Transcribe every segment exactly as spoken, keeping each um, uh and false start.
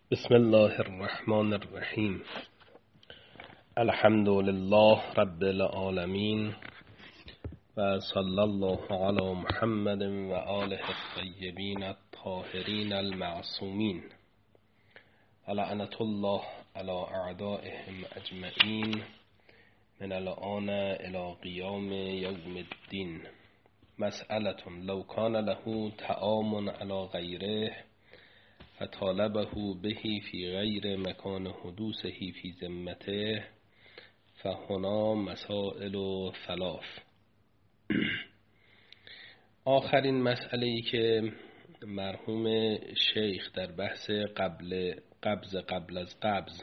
بسم الله الرحمن الرحیم. الحمد لله رب العالمین و صلی الله علی محمد و آله الطیبین الطاهرین المعصومین و لعنة الله علی اعدائهم اجمعین من الآن الی قیام یوم الدین. مسئله لو کان له طعام علی غیره فطالبه به فی غیر مکان حدوثه فی ذمته فهنا مسائل و ثلاث. آخرین مسئله ای که مرحوم شیخ در بحث قبل قبض قبل از قبض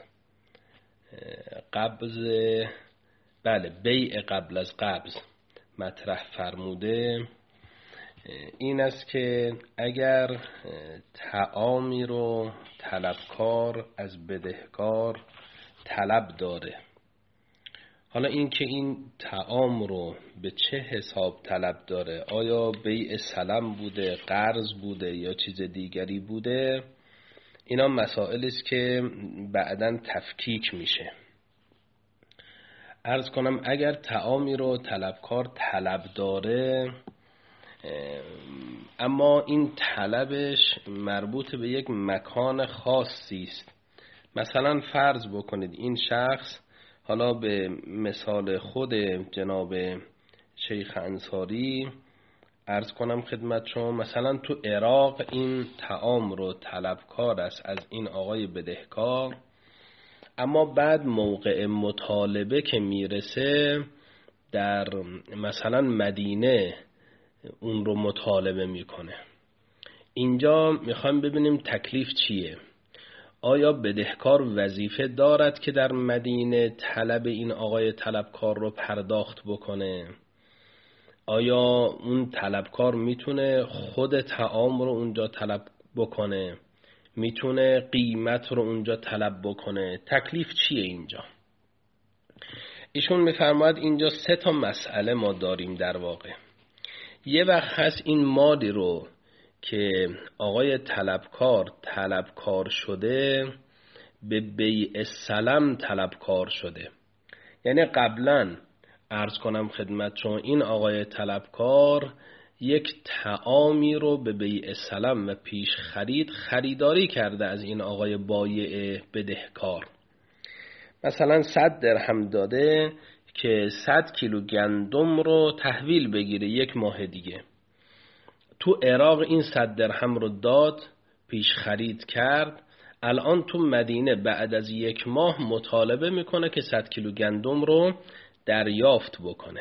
قبض بله بیع قبل از قبض مطرح فرموده این است که اگر طعامی رو طلبکار از بدهکار طلب داره، حالا این که این طعام رو به چه حساب طلب داره، آیا بیع سلم بوده، قرض بوده یا چیز دیگری بوده، اینا مسائلی است که بعداً تفکیک میشه. عرض کنم اگر طعامی رو طلبکار طلب داره اما این طلبش مربوط به یک مکان خاصی است، مثلا فرض بکنید این شخص، حالا به مثال خود جناب شیخ انصاری عرض کنم خدمت شما، مثلا تو عراق این طعام رو طلبکار است از این آقای بدهکار، اما بعد موقع مطالبه که میرسه در مثلا مدینه اون رو مطالبه میکنه. اینجا میخوایم ببینیم تکلیف چیه. آیا بدهکار وظیفه دارد که در مدینه طلب این آقای طلبکار رو پرداخت بکنه؟ آیا اون طلبکار میتونه خود طعام رو اونجا طلب بکنه؟ میتونه قیمت رو اونجا طلب بکنه؟ تکلیف چیه اینجا؟ ایشون میفرماید اینجا سه تا مسئله ما داریم در واقع. یه وقت هست این مالی رو که آقای طلبکار طلبکار شده به بیع سلم طلبکار شده، یعنی قبلا عرض کنم خدمت شما این آقای طلبکار یک طعامی رو به بیع سلم و پیش خرید خریداری کرده از این آقای بایع بدهکار، مثلا صد درهم داده که صد کیلو گندم رو تحویل بگیره یک ماه دیگه. تو عراق این صد درهم رو داد، پیش خرید کرد، الان تو مدینه بعد از یک ماه مطالبه میکنه که صد کیلو گندم رو دریافت بکنه.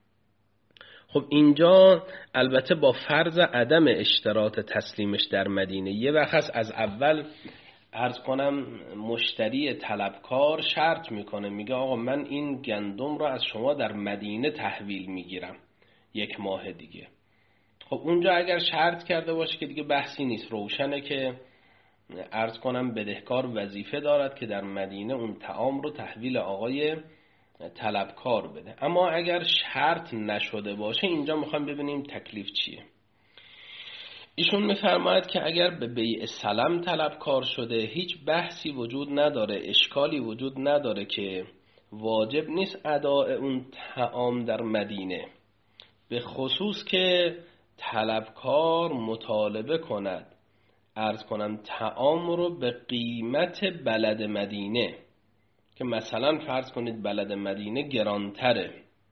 خب اینجا البته با فرض عدم اشتراط تسلیمش در مدینه، یه وقت از اول عرض کنم مشتری طلبکار شرط میکنه، میگه آقا من این گندم رو از شما در مدینه تحویل میگیرم یک ماه دیگه. خب اونجا اگر شرط کرده باشه که دیگه بحثی نیست، روشنه که عرض کنم بدهکار وظیفه دارد که در مدینه اون طعام رو تحویل آقای طلبکار بده. اما اگر شرط نشده باشه اینجا میخوایم ببینیم تکلیف چیه. ایشون میفرماید که اگر به بیع سلم طلبکار شده هیچ بحثی وجود نداره، اشکالی وجود نداره که واجب نیست اداء اون طعام در مدینه، به خصوص که طلبکار مطالبه کند عرض کنم طعام رو به قیمت بلد مدینه، که مثلا فرض کنید بلد مدینه گرانتره،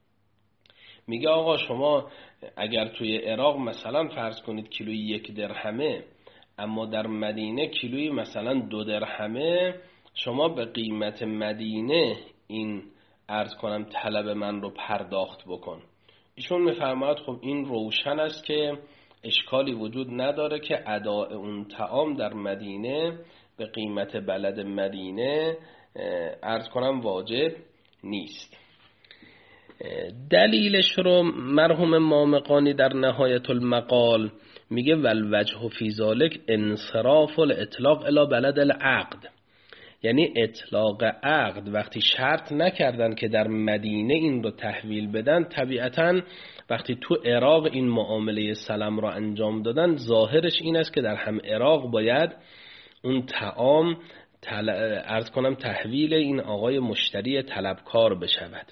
میگه آقا شما اگر توی عراق مثلا فرض کنید کیلوی یک درهمه اما در مدینه کیلوی مثلا دو درهمه، شما به قیمت مدینه این عرض کنم طلب من رو پرداخت بکن. ایشون میفرماید خب این روشن است که اشکالی وجود نداره که اداء اون طعام در مدینه به قیمت بلد مدینه عرض کنم واجب نیست. دلیلش رو مرحوم مامقانی در نهایت المقال میگه والوجه فی ذلک انصراف الاطلاق الی بلد العقد، یعنی اطلاق عقد وقتی شرط نکردن که در مدینه این رو تحویل بدن، طبیعتاً وقتی تو عراق این معامله سلم را انجام دادن ظاهرش این است که در هم عراق باید اون طعام تل... عرض کنم تحویل این آقای مشتری طلبکار بشود.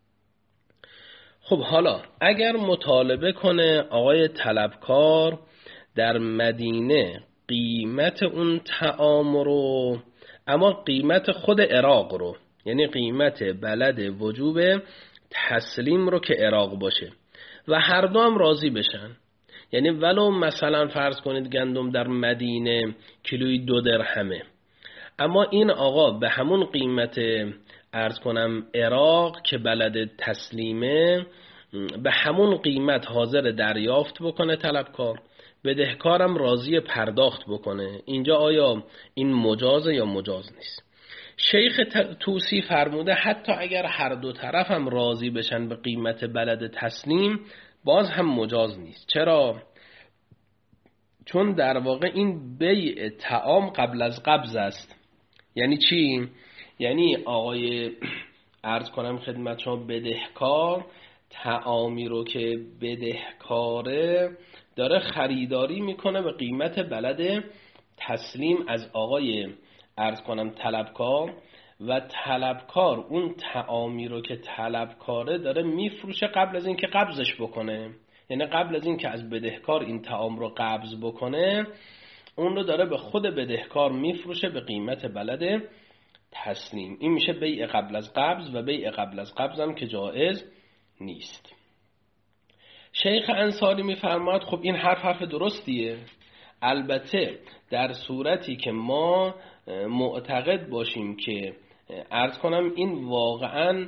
خب حالا اگر مطالبه کنه آقای طلبکار در مدینه قیمت اون طعام رو، اما قیمت خود عراق رو، یعنی قیمت بلد وجوب تسلیم رو که عراق باشه و هر دو هم راضی بشن، یعنی ولو مثلا فرض کنید گندم در مدینه کیلوی دو درهمه، اما این آقا به همون قیمت عرض کنم عراق که بلد تسلیمه به همون قیمت حاضر دریافت بکنه طلبکار، بدهکارم راضی پرداخت بکنه. اینجا آیا این مجازه یا مجاز نیست؟ شیخ طوسی فرموده حتی اگر هر دو طرف هم راضی بشن به قیمت بلد تسلیم باز هم مجاز نیست. چرا؟ چون در واقع این بیع طعام قبل از قبض است. یعنی چی؟ یعنی آقای عرض کنم خدمت شما بدهکار طعامی رو که بدهکاره داره خریداری میکنه به قیمت بلد تسلیم از آقای عرض کنم طلبکار، و طلبکار اون طعامی رو که طلبکاره داره میفروشه قبل از این که قبضش بکنه، یعنی قبل از این که از بدهکار این طعام رو قبض بکنه اون رو داره به خود بدهکار میفروشه به قیمت بلد تسلیم. این میشه بیع قبل از قبض، و بیع قبل از قبض هم که جایز نیست. شیخ انصاری میفرماید خب این حرف حرف درستیه، البته در صورتی که ما معتقد باشیم که عرض کنم این واقعا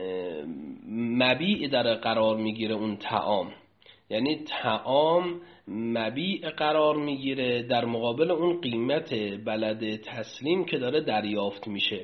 مبیع در قرار میگیره اون طعام، یعنی طعام مبیع قرار میگیره در مقابل اون قیمت بلد تسلیم که داره دریافت میشه،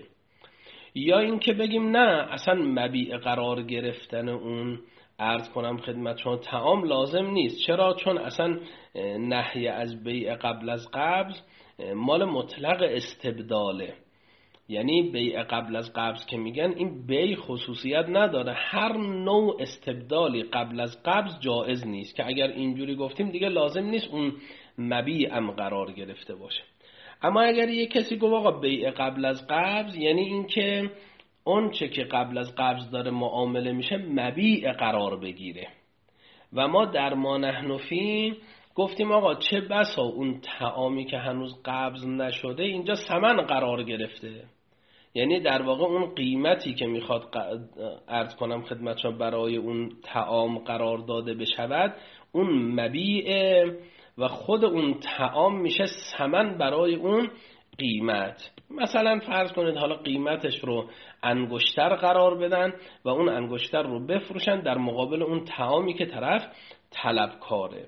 یا این که بگیم نه اصلا مبیع قرار گرفتن اون عرض کنم خدمت شما طعام لازم نیست. چرا؟ چون اصلا نهی از بیع قبل از قبض مال مطلق استبداله، یعنی بیع قبل از قبض که میگن این بیع خصوصیت نداره، هر نوع استبدالی قبل از قبض جایز نیست، که اگر اینجوری گفتیم دیگه لازم نیست اون مبیع هم قرار گرفته باشه. اما اگر یک کسی گفت آقا بیع قبل از قبض، یعنی این که اون چه که قبل از قبض داره معامله میشه مبیع قرار بگیره، و ما در ما نحنفی گفتیم آقا چه بسا اون طعامی که هنوز قبض نشده اینجا ثمن قرار گرفته، یعنی در واقع اون قیمتی که میخواد عرض کنم خدمتشان برای اون طعام قرار داده بشود اون مبیع، و خود اون طعام میشه ثمن برای اون قیمت. مثلا فرض کنید حالا قیمتش رو انگشتر قرار بدن و اون انگشتر رو بفروشن در مقابل اون طعامی که طرف طلبکاره.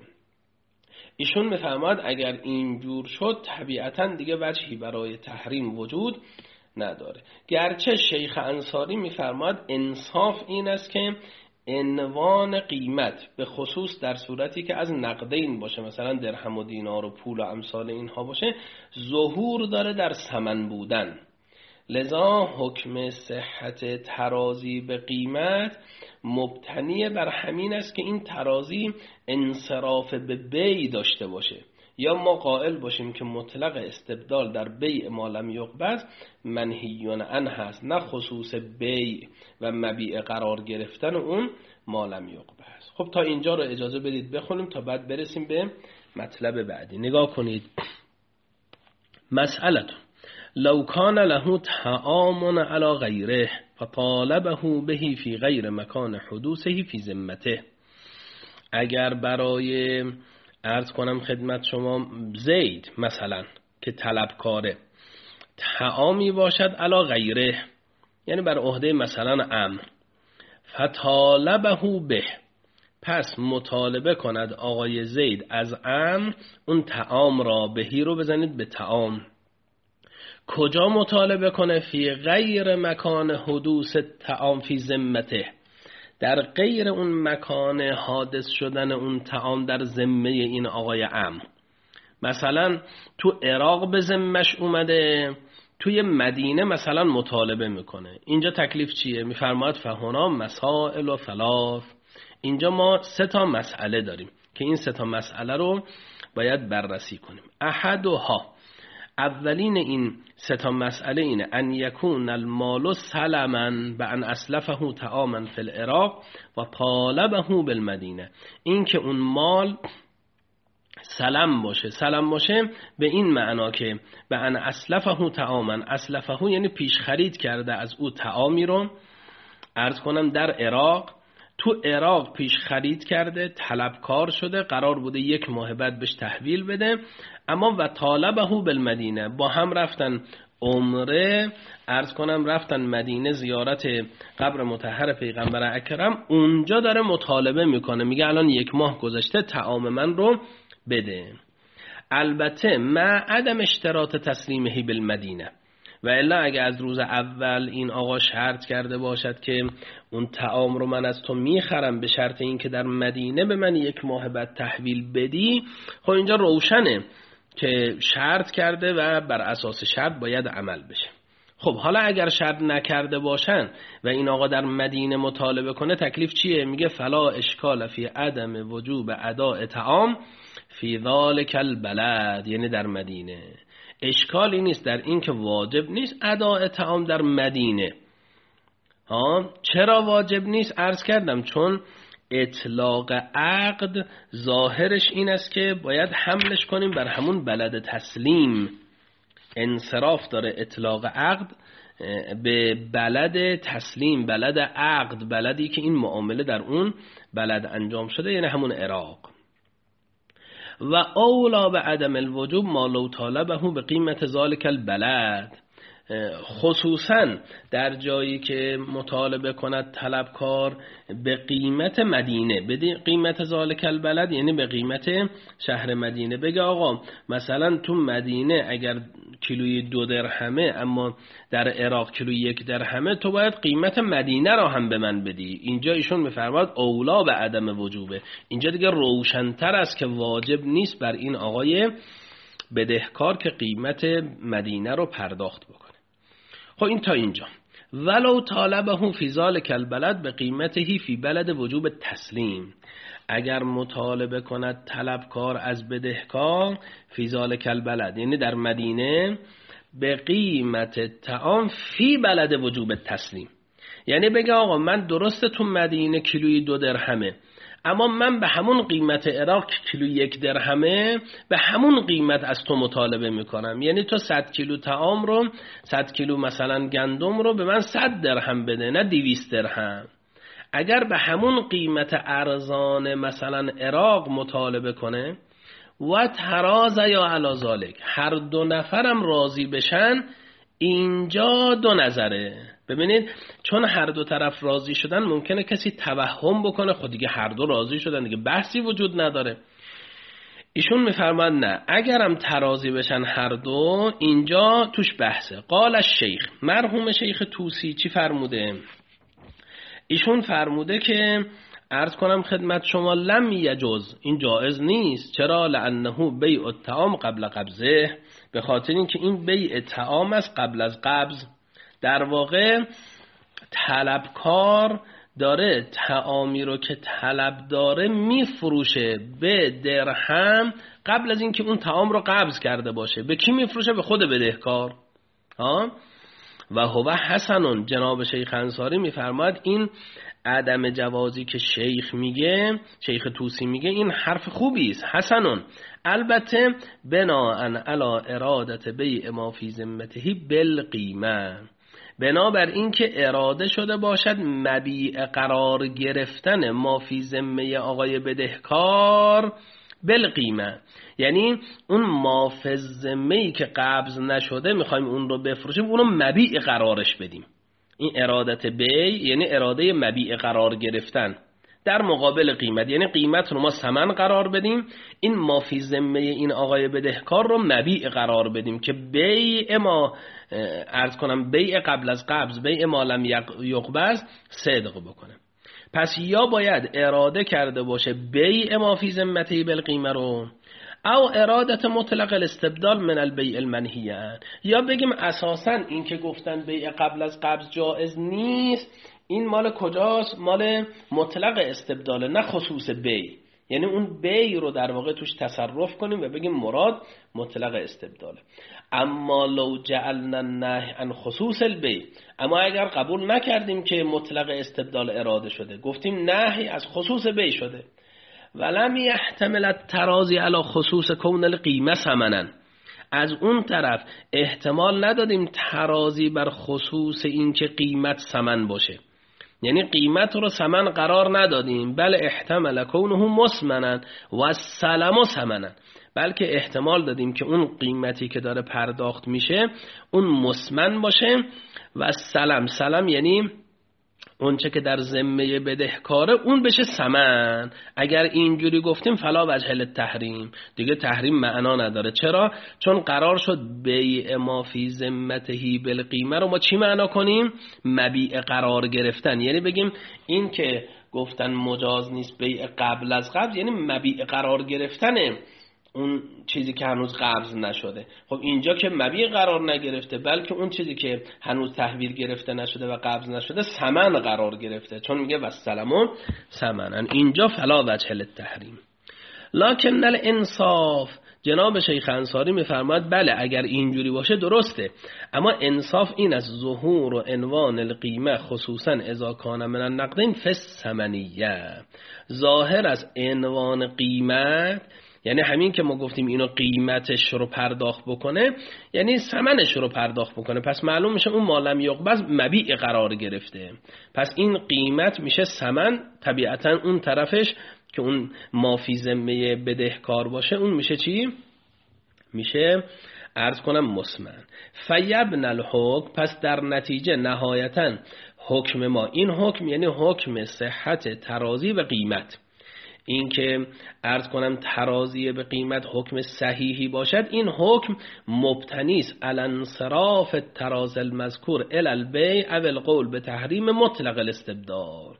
ایشون میفرماید اگر اینجور شد طبیعتاً دیگه وجهی برای تحریم وجود نداره. گرچه شیخ انصاری میفرماید انصاف این است که عنوان قیمت به خصوص در صورتی که از نقدین باشه، مثلا درهم و دینار و پول و امثال اینها باشه، ظهور داره در ثمن بودن، لذا حکم صحت ترازی به قیمت مبتنی بر همین است که این ترازی انصراف به بیع داشته باشه، یا ما قائل باشیم که مطلق استبدال در بیع ما لم یقبض منهیون عنه هست، نه خصوص بیع و مبیع قرار گرفتن اون ما لم یقبض. خب تا اینجا رو اجازه بدید بخونیم تا بعد برسیم به مطلب بعدی. نگاه کنید. مسئله لو کان له طعام علی غیره فطالبه به فی غیر مکان حدوثه فی ذمته. اگر برای عرض کنم خدمت شما زید مثلا که طلبکاره طعامی باشد علی غیره، یعنی بر عهده مثلا عمرو، فطالبه به، پس مطالبه کند آقای زید از عمرو اون طعام را، بهی رو بزنید به طعام. کجا مطالبه کنه؟ فی غیر مکان حدوث طعام فی ذمته، در غیر اون مکان حادث شدن اون طعام در ذمه این آقای عمرو. مثلا تو عراق به ذمش اومده، توی مدینه مثلا مطالبه میکنه. اینجا تکلیف چیه؟ میفرماید فهنا مسائل و ثلاث. اینجا ما سه تا مسئله داریم که این سه تا مسئله رو باید بررسی کنیم. احدها، اولین این سه تا مسئله اینه: ان یکون المال سلما بان اسلفه طعاما فی العراق و طالبه بالمدینه. این که اون مال سلم باشه. سلم باشه به این معنا که به ان اسلفه طعاما، اسلفه یعنی پیش خرید کرده از او طعامی رو، عرض کنم در عراق، تو عراق پیش خرید کرده، طلبکار شده، قرار بوده یک ماه بعد بهش تحویل بده، اما و طالبه بالمدینه، با هم رفتن عمره، عرض کنم رفتن مدینه زیارت قبر مطهر پیغمبر اکرم، اونجا داره مطالبه میکنه، میگه الان یک ماه گذشته طعام من رو بده. البته مع عدم اشتراط تسلیمه بالمدینه، و الا اگه از روز اول این آقا شرط کرده باشد که اون طعام رو من از تو میخرم به شرط این که در مدینه به من یک ماه بعد تحویل بدی، خب اینجا روشنه که شرط کرده و بر اساس شرط باید عمل بشه. خب حالا اگر شرط نکرده باشن و این آقا در مدینه مطالبه کنه، تکلیف چیه؟ میگه فلا اشکال فی عدم وجوب اداء طعام فی ذالک البلد، یعنی در مدینه اشکالی نیست در این که واجب نیست اداء طعام در مدینه. ها چرا واجب نیست؟ عرض کردم چون اطلاق عقد ظاهرش این است که باید حملش کنیم بر همون بلد تسلیم. انصراف داره اطلاق عقد به بلد تسلیم، بلد عقد، بلدی که این معامله در اون بلد انجام شده، یعنی همون عراق. و اولا به عدم الوجوب ما لو طالبه به قیمت ذالک البلد، خصوصا در جایی که مطالبه کند طلبکار به قیمت مدینه، به قیمت ذالک البلد یعنی به قیمت شهر مدینه. بگه آقا مثلا تو مدینه اگر کیلوی دو درهمه اما در عراق کیلوی یک درهمه، تو باید قیمت مدینه را هم به من بدی. اینجا ایشون میفرماید اولا به عدم وجوبه، اینجا دیگه روشن‌تر است که واجب نیست بر این آقای بدهکار که قیمت مدینه رو پرداخت بکنه. خب این تا اینجا. ولو طالبه فی ذالک البلد به قیمته فی بلد وجوب تسلیم، اگر مطالبه کند طلبکار از بدهکار فی ذالک البلد یعنی در مدینه به قیمت طعام فی بلد وجوب تسلیم، یعنی بگه آقا من درسته تو مدینه کیلوی دو درهمه، اما من به همون قیمت عراق کیلو یک درهمه به همون قیمت از تو مطالبه میکنم، یعنی تو صد کیلو طعام رو، صد کیلو مثلا گندم رو به من صد درهم بده، نه دویست درهم. اگر به همون قیمت ارزان مثلا عراق مطالبه کنه و تراز یا علی ذالک، هر دو نفرم راضی بشن، اینجا دو نظره. ببینید چون هر دو طرف راضی شدن ممکنه کسی توهم بکنه خود دیگه هر دو راضی شدن دیگه بحثی وجود نداره. ایشون میفرماد نه، اگرم تراضی بشن هر دو، اینجا توش بحثه. قال الشیخ، مرحوم شیخ طوسی چی فرموده؟ ایشون فرموده که عرض کنم خدمت شما لم یجوز، این جایز نیست. چرا؟ لانه بیع الطعام قبل قبضه، به خاطر اینکه این بیع طعام است قبل از قبض. در واقع طلبکار داره طعامی رو که طلب داره میفروشه به درهم قبل از اینکه اون طعام رو قبض کرده باشه. به کی میفروشه؟ به خود بدهکار. ها و هو حسنون، جناب شیخ انصاری میفرماد این عدم جوازی که شیخ میگه، شیخ طوسی میگه، این حرف خوبی است، حسنون. البته بناءً علی ارادت بیع ما فی ذمته بالقیمه، بنابر این که اراده شده باشد مبیع قرار گرفتن ما فی ذمه آقای بدهکار بالقیمه، یعنی اون ما فی ذمه‌ای که قبض نشده میخوایم اون رو بفروشیم، اون رو مبیع قرارش بدیم. این ارادت بیع یعنی اراده مبیع قرار گرفتن در مقابل قیمت، یعنی قیمت رو ما ثمن قرار بدیم، این ما فی ذمه این آقای بدهکار رو مبیع قرار بدیم که بیع ما، عرض کنم بیع قبل از قبض، بیع ما لم یقبض صدق بکنه. پس یا باید اراده کرده باشه بیع ما فی ذمته بالقیمه رو، او ارادت مطلق الاستبدال من البیع المنهیه، یا بگیم اساساً این که گفتن بیع قبل از قبض جائز نیست، این مال کجاست؟ مال مطلق استبداله، نه خصوص بیع. یعنی اون بی رو در واقع توش تصرف کنیم و بگیم مراد مطلق استبداله. اما لو جعلنا النهی عن خصوص البی، اما اگر قبول نکردیم که مطلق استبدال اراده شده، گفتیم نهی از خصوص بی شده، ولم یحتمل التراضی علی خصوص کون القیمه ثمنا، از اون طرف احتمال ندادیم ترازی بر خصوص این که قیمت ثمن باشه، یعنی قیمت رو ثمن قرار ندادیم، بل احتمال کونه مسمنا و السلم ثمنا، بلکه احتمال دادیم که اون قیمتی که داره پرداخت میشه اون مسمن باشه و السلم، سلم یعنی اون چه که در ذمه بدهکاره اون بشه ثمن. اگر اینجوری گفتیم فلا وجه التحریم، دیگه تحریم معنا نداره. چرا؟ چون قرار شد بیع ما فی ذمته بالقیمه رو ما چی معنا کنیم؟ مبیع قرار گرفتن، یعنی بگیم این که گفتن مجاز نیست بیع قبل از قبض، یعنی مبیع قرار گرفتنه اون چیزی که هنوز قبض نشده. خب اینجا که مبیع قرار نگرفته، بلکه اون چیزی که هنوز تحویل گرفته نشده و قبض نشده ثمن قرار گرفته، چون میگه والسلم ثمنا، اینجا فلا وجه للتحریم. لکن الانصاف، جناب شیخ انصاری میفرماید بله اگر اینجوری باشه درسته، اما انصاف این از ظهور و عنوان القیمه خصوصا اذا کان من النقدین فی الثمنیه، ظاهر از عنوان قیمت یعنی همین که ما گفتیم اینو قیمتش رو پرداخت بکنه، یعنی ثمنش رو پرداخت بکنه، پس معلوم میشه اون مالم یقبض مبیع قرار گرفته، پس این قیمت میشه ثمن، طبیعتا اون طرفش که اون ما فی ذمه بدهکار باشه اون میشه چی؟ میشه عرض کنم مسمن. فیبن الحکم، پس در نتیجه نهایتا حکم ما، این حکم یعنی حکم صحت ترازی به قیمت، این که عرض کنم ترازی به قیمت حکم صحیحی باشد، این حکم مبتنیست علی انصراف التراز المذکور الی البیع او القول به تحریم مطلق الاستبدال.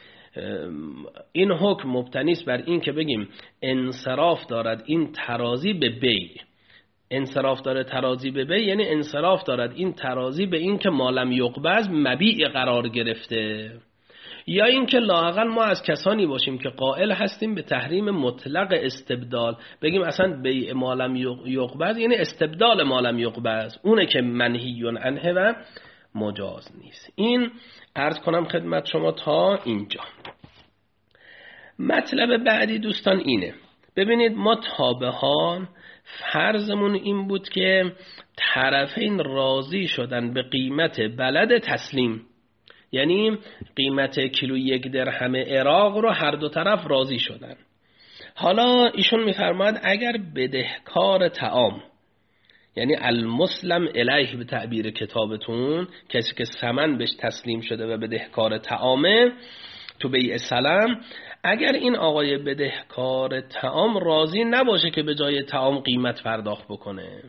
این حکم مبتنیست بر این که بگیم انصراف دارد این ترازی به بیع، انصراف داره ترازی به بیع یعنی انصراف دارد این ترازی به این که مالم یقبض مبیع قرار گرفته، یا اینکه لااقل ما از کسانی باشیم که قائل هستیم به تحریم مطلق استبدال، بگیم اصلا بیع مالم یقبض یعنی استبدال مالم یقبض، اونه که منهی عنه و مجاز نیست. این عرض کنم خدمت شما تا اینجا. مطلب بعدی دوستان اینه، ببینید ما تا به حال فرضمون این بود که طرفین راضی شدن به قیمت بلد تسلیم، یعنی قیمت کیلو یک درهم عراق رو هر دو طرف راضی شدن. حالا ایشون میفرماد اگر بدهکار طعام، یعنی المسلم الیه به تعبیر کتابتون، کسی که ثمن بهش تسلیم شده و بدهکار طعامه تو بیع سلم، اگر این آقای بدهکار طعام راضی نباشه که به جای طعام قیمت پرداخت بکنه،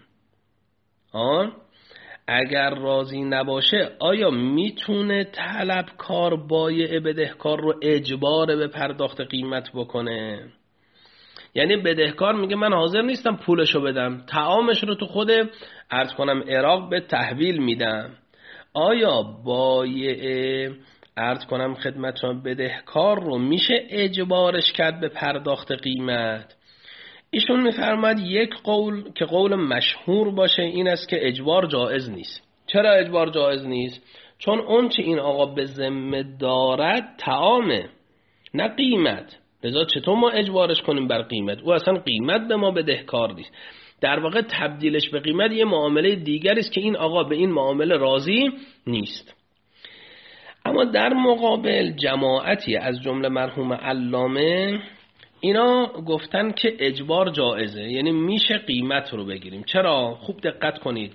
آن اگر راضی نباشه آیا میتونه طلبکار بایع بدهکار رو اجبار به پرداخت قیمت بکنه؟ یعنی بدهکار میگه من حاضر نیستم پولشو بدم، طعامش رو تو خود عرض کنم عراق به تحویل میدم، آیا بایع عرض کنم خدمتتون بدهکار رو میشه اجبارش کرد به پرداخت قیمت؟ ایشون میفرماد یک قول که قول مشهور باشه این است که اجبار جایز نیست. چرا اجبار جایز نیست؟ چون اون چه این آقا به ذمه دارد طعامه نه قیمت، لذا چطور ما اجبارش کنیم بر قیمت؟ او اصلا قیمت به ما بدهکار نیست، در واقع تبدیلش به قیمت یه معامله دیگری است که این آقا به این معامله راضی نیست. اما در مقابل جماعتی از جمله مرحوم علامه اینا گفتن که اجبار جایزه، یعنی میشه قیمت رو بگیریم. چرا؟ خوب دقت کنید،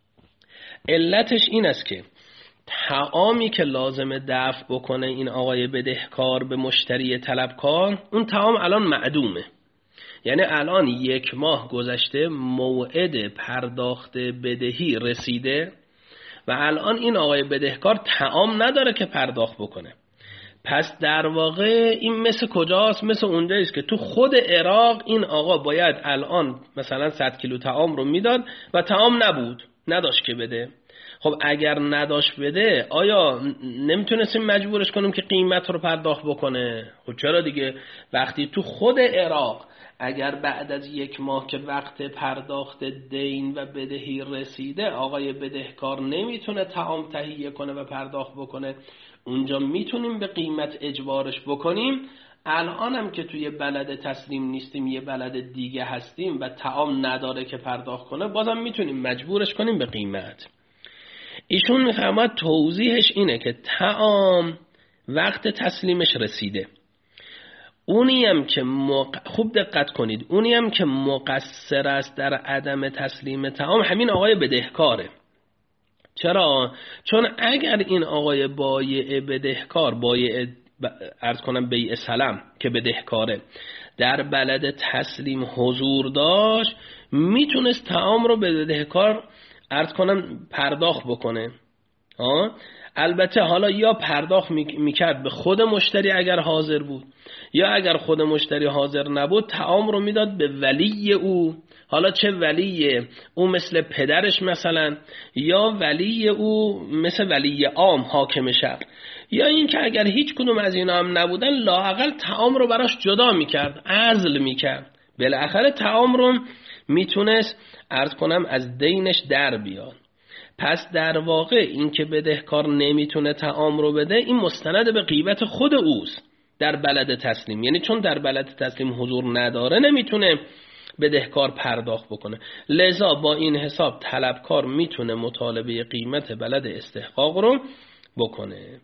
علتش این است که طعامی که لازم دفع بکنه این آقای بدهکار به مشتری طلبکار، اون طعام الان معدومه، یعنی الان یک ماه گذشته موعد پرداخت بدهی رسیده و الان این آقای بدهکار طعام نداره که پرداخت بکنه. پس در واقع این مثل کجاست؟ مثل اونجاییست که تو خود عراق این آقا باید الان مثلا صد کیلو طعام رو میداد و طعام نبود، نداشت که بده. خب اگر نداشت بده آیا نمیتونستیم مجبورش کنیم که قیمت رو پرداخت بکنه؟ خب چرا دیگه؟ وقتی تو خود عراق اگر بعد از یک ماه که وقت پرداخت دین و بدهی رسیده آقای بدهکار نمیتونه طعام تهیه کنه و پرداخت بکنه، اونجا میتونیم به قیمت اجبارش بکنیم. الان هم که توی بلد تسلیم نیستیم، یه بلد دیگه هستیم و طعام نداره که پرداخت کنه، بازم میتونیم مجبورش کنیم به قیمت. ایشون میفرماد توضیحش اینه که طعام وقت تسلیمش رسیده، اونی هم که مق... خوب دقت کنید، اونی هم که مقصر است در عدم تسلیم طعام همین آقای بدهکاره. چرا؟ چون اگر این آقای بایع بدهکار، بایع عرض کنم بیع سلم که بدهکاره، در بلد تسلیم حضور داشت، میتونست طعام رو به بدهکار عرض کنم پرداخت بکنه. آه؟ البته حالا یا پرداخت میکرد به خود مشتری اگر حاضر بود، یا اگر خود مشتری حاضر نبود طعام رو میداد به ولی او. حالا چه ولی او مثل پدرش مثلا، یا ولی او مثل ولی عام حاکم شهر، یا این که اگر هیچ کدوم از اینا هم نبودن لااقل طعام رو براش جدا میکرد، عزل میکرد، بالاخره طعام رو میتونست عرض کنم از دینش در بیاد. پس در واقع این که بدهکار نمیتونه طعام رو بده، این مستند به غیبت خود اوست در بلد تسلیم. یعنی چون در بلد تسلیم حضور نداره نمیتونه بدهکار پرداخت بکنه، لذا با این حساب طلبکار میتونه مطالبه قیمت بلد استحقاق رو بکنه.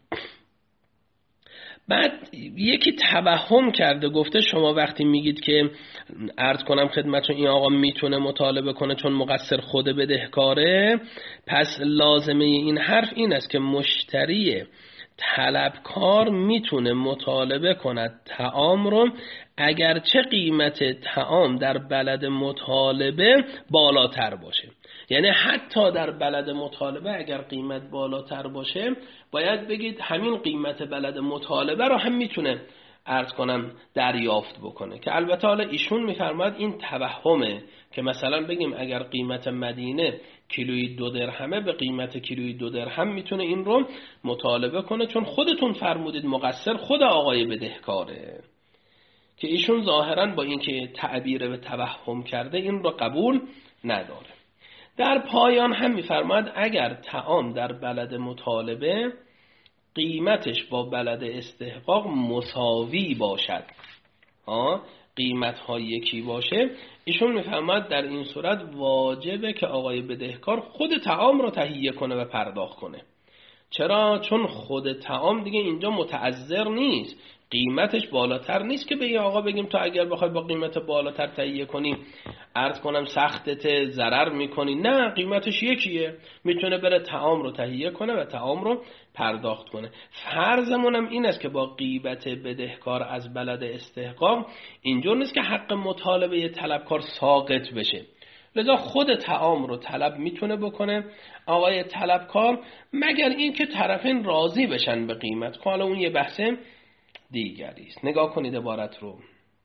بعد یکی توهم کرده، گفته شما وقتی میگید که عرض کنم خدمتتون این آقا میتونه مطالبه کنه چون مقصر خود بدهکاره، پس لازمه این حرف این است که مشتری طلبکار میتونه مطالبه کند طعام رو اگرچه قیمت طعام در بلد مطالبه بالاتر باشه. یعنی حتی در بلد مطالبه اگر قیمت بالاتر باشه، باید بگید همین قیمت بلد مطالبه رو هم میتونه عرض کنم دریافت بکنه. که البته حالا ایشون میفرماد این توهمه که مثلا بگیم اگر قیمت مدینه کیلوی دو درهمه، به قیمت کیلوی دو درهم میتونه این رو مطالبه کنه، چون خودتون فرمودید مقصر خود آقای بدهکاره. که ایشون ظاهرا با اینکه تعبیر به توهم کرده این رو قبول نداره. در پایان هم میفرماد اگر طعام در بلد مطالبه قیمتش با بلد استحقاق مساوی باشد، ها قیمت ها یکی باشه، ایشون میفرماد در این صورت واجبه که آقای بدهکار خود طعام رو تهیه کنه و پرداخت کنه. چرا؟ چون خود طعام دیگه اینجا متعذر نیست، قیمتش بالاتر نیست که به این آقا بگیم تو اگر بخوای با قیمت بالاتر تهیه کنی عرض کنم سختت ضرر میکنی. نه، قیمتش یکیه، میتونه بره طعام رو تهیه کنه و طعام رو پرداخت کنه. فرضمونم این است که با غیبت بدهکار از بلد استحقاق اینجور نیست که حق مطالبه طلبکار ساقط بشه، لذا خود طعام رو طلب میتونه بکنه آقای طلبکار، مگر این که طرفین راضی بشن به قیمت. حالا اون یه بحث دیگری است. نگاه کنید عبارت رو.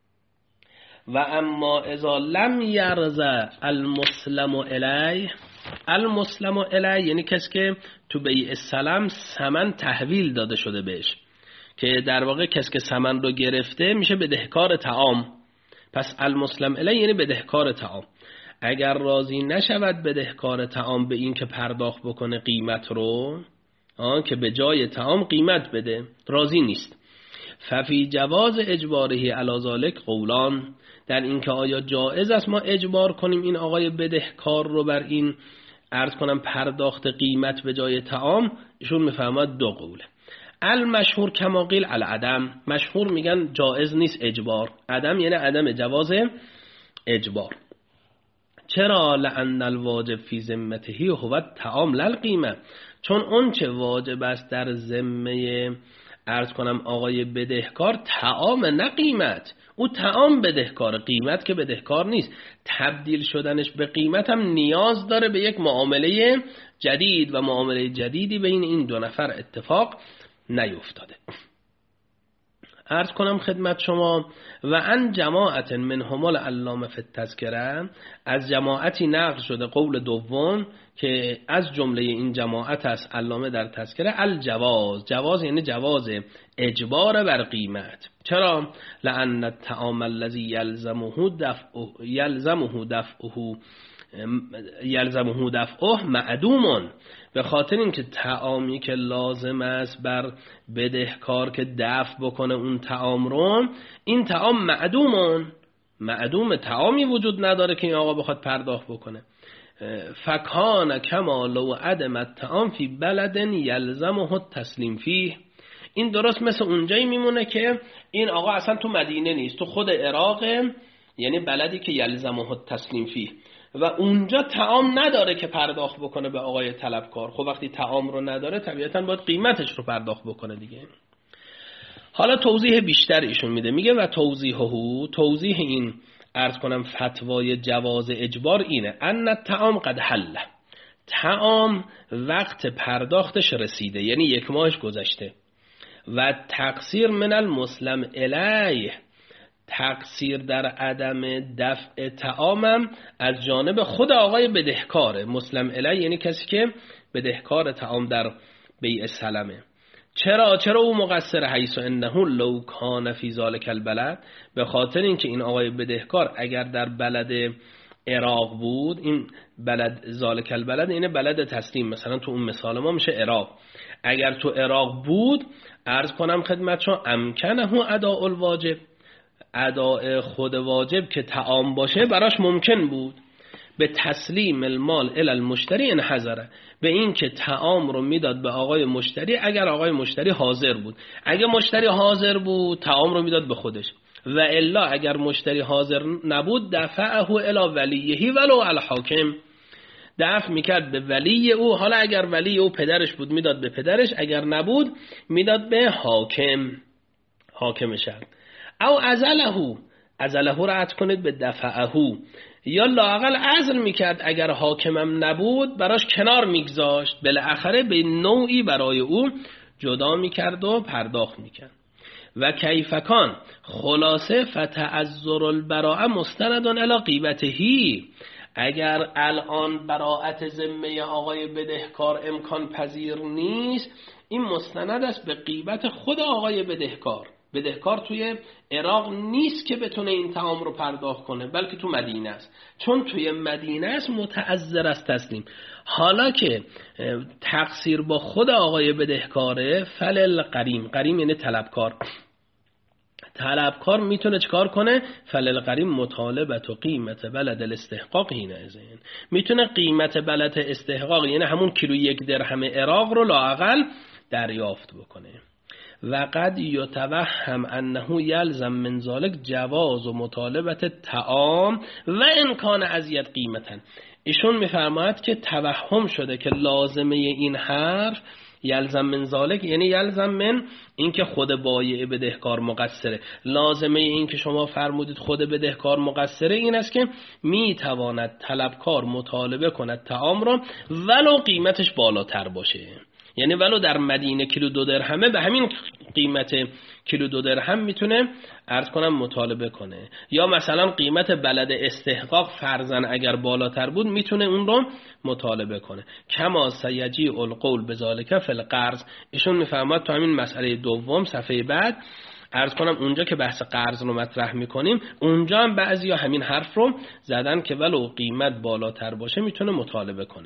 و اما اذا لم یرضى المسلم الیه، المسلم الیه یعنی کسی که تو بیع سلم ثمن تحویل داده شده بهش، که در واقع کسی که ثمن رو گرفته میشه بدهکار طعام. پس المسلم الیه یعنی بدهکار طعام. اگر راضی نشود بدهکار طعام به این که پرداخت بکنه قیمت رو، آن که به جای طعام قیمت بده، راضی نیست، ففی جواز اجباره علی ذلک قولان، در این که آیا جایز است ما اجبار کنیم این آقای بدهکار رو بر این عرض کنم پرداخت قیمت به جای طعام. ایشون میفرماد دو قوله. المشهور کما قیل العدم، مشهور میگن جایز نیست اجبار، عدم یعنی عدم جواز اجبار. چرا؟ لأن الواجب فی ذمته هو الطعام لا القیمه، چون اون چه واجب است در ذمه عرض کنم آقای بدهکار طعام نه قیمت. او طعام بدهکار، قیمت که بدهکار نیست. تبدیل شدنش به قیمت هم نیاز داره به یک معامله جدید و معامله جدیدی بین این دو نفر اتفاق نیفتاده. عرض کنم خدمت شما و ان جماعت من همال علامه فی التذکره، از جماعتی نقل شده قول دوم که از جمله این جماعت است علامه در تذکره، الجواز، جواز یعنی جواز اجبار بر قیمت. چرا؟ لأن الطعام الذی یلزمه دفعه یلزمه دفعه یلزمه دفعه معدوم، به خاطر اینکه طعامی که لازم است بر بدهکار که دفع بکنه اون طعام رو، این طعام معدوم، معدوم طعامی وجود نداره که این آقا بخواد پرداخت بکنه. فکان کما لو عدم الطعام فی بلد یلزمه التسلیم فیه، این درست مثل اونجایی میمونه که این آقا اصلا تو مدینه نیست، تو خود عراقه، یعنی بلدی که یلزمه التسلیم فیه و اونجا طعام نداره که پرداخت بکنه به آقای طلبکار. خب وقتی طعام رو نداره طبیعتاً باید قیمتش رو پرداخت بکنه دیگه. حالا توضیح بیشتر ایشون میده، میگه و توضیحه، توضیح این عرض کنم فتوای جواز اجبار اینه، ان الطعام قد حل، طعام وقت پرداختش رسیده، یعنی یک ماهش گذشته، و تقصیر من المسلم الیه، تقصیر در عدم دفع طعامم از جانب خود آقای بدهکاره. مسلم الیه یعنی کسی که بدهکار طعام در بیع سلمه. چرا؟ چرا او مقصر؟ حیث انه لو کان فی ذلک البلد، به خاطر اینکه این آقای بدهکار اگر در بلد عراق بود، این بلد ذلک البلد یعنی بلد تسلیم، مثلا تو اون مثال ما میشه عراق، اگر تو عراق بود عرض کنم خدمت شما امکنه اداء الواجب، اداء خود واجب که طعام باشه براش ممکن بود، به تسلیم المال الی المشتری ان حضره، به این که طعام رو میداد به آقای مشتری اگر آقای مشتری حاضر بود. اگر مشتری حاضر بود طعام رو میداد به خودش، و الا اگر مشتری حاضر نبود دفعه الی ولیه ولو الحاکم، دفع میکرد به ولی او، حالا اگر ولی او پدرش بود میداد به پدرش، اگر نبود میداد به حاکم، حاکم شهر. او ازله، ازله رو عطف کنید به دفعه، یا لااقل عزل میکرد اگر حاکمم نبود براش کنار میگذاشت، بالاخره به نوعی برای او جدا میکرد و پرداخت میکرد. و کیفکان خلاصه فتعذر البراءه مستند الی غیبتهی، اگر الان براءت ذمه آقای بدهکار امکان پذیر نیست، این مستند است به غیبت خود آقای بدهکار. بدهکار توی عراق نیست که بتونه این طعام رو پرداخت کنه، بلکه تو مدینه است، چون توی مدینه است متعذر است تسلیم. حالا که تقصیر با خود آقای بدهکاره، فلل قریم، قریم یعنی طلبکار، طلبکار میتونه چکار کنه؟ فلل قریم مطالبت و قیمت بلد الاستحقاق هینه ازین، میتونه قیمت بلد استحقاق یعنی همون کیلو یک درهم عراق رو لااقل دریافت بکنه. و قد یتوهم انه یلزم من ذلک جواز و مطالبت طعام و امکان ازید قیمتن. ایشون میفرماید که توهم شده که لازمه این حرف یلزم من ذلک یعنی یلزم من این که خود بایع بدهکار مقصره، لازمه این که شما فرمودید خود بدهکار مقصره این است که میتواند طلبکار مطالبه کند طعام را ولو قیمتش بالاتر باشه، یعنی ولو در مدینه کیلو دو درهمه به همین قیمت کیلو دو درهم میتونه عرض کنم مطالبه کنه، یا مثلا قیمت بلد استحقاق فرضاً اگر بالاتر بود میتونه اون رو مطالبه کنه. کما سیجی القول بذالک فی القرض، ایشون میفهمد تو همین مسئله دوم صفحه بعد عرض کنم اونجا که بحث قرض رو مطرح میکنیم اونجا هم بعضیا همین حرف رو زدن که ولو قیمت بالاتر باشه میتونه مطالبه کنه.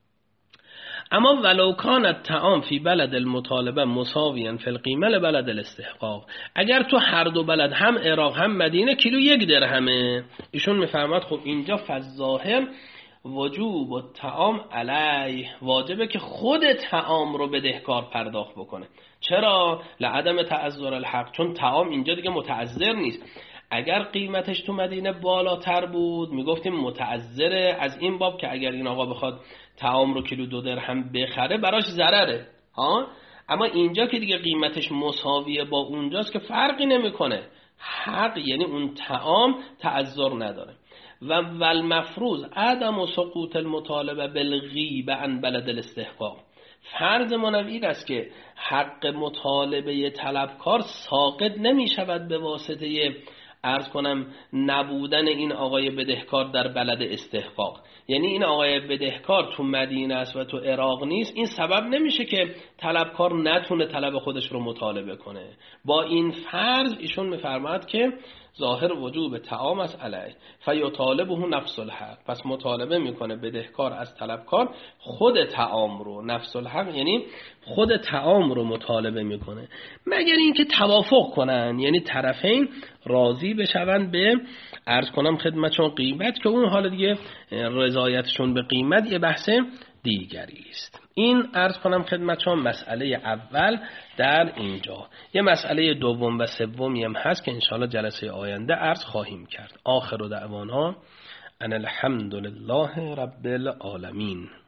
اما ولو کان الطعام فی بلد المطالبه مساویا فی القیمه لبلد الاستحقاق، اگر تو هر دو بلد هم عراق هم مدینه کیلو یک درهمه، ایشون میفرماد خب اینجا فالظاهر وجوب الطعام علیه، واجبه که خود طعام رو بدهکار پرداخت بکنه. چرا؟ لعدم تعذر الحق، چون طعام اینجا دیگه متعذر نیست. اگر قیمتش تو مدینه بالاتر بود میگفتیم متعذره از این باب که اگر این آقا بخواد طعام رو کیلو دو درهم بخره براش ضرره ها، اما اینجا که دیگه قیمتش مساویه با اونجاست که فرقی نمیکنه، حق یعنی اون طعام تعذر نداره. و والمفروض عدم سقوط المطالبه بالغیبه عن بلد الاستحقاق، فرض ما این است که حق مطالبه طلبکار ساقط نمی شود به واسطه عرض کنم نبودن این آقای بدهکار در بلد استحقاق. یعنی این آقای بدهکار تو مدینه است و تو عراق نیست، این سبب نمیشه که طلبکار نتونه طلب خودش رو مطالبه کنه. با این فرض ایشون میفرماد که ظاهر وجوب طعام است علیه فیطالبه نفس الحق، پس مطالبه میکنه بدهکار از طلبکار خود طعام رو، نفس الحق یعنی خود طعام رو مطالبه میکنه، مگر اینکه توافق کنن، یعنی طرفین راضی بشون به عرض کنم خدمتشون قیمت، که اون حال دیگه رضایتشون به قیمت یه بحث دیگری است. این عرض کنم خدمتشون مسئله اول در اینجا. یه مسئله دوم و سومی هم هست که انشاءالله جلسه آینده عرض خواهیم کرد. آخر دعوانا ان الحمد لله رب العالمین.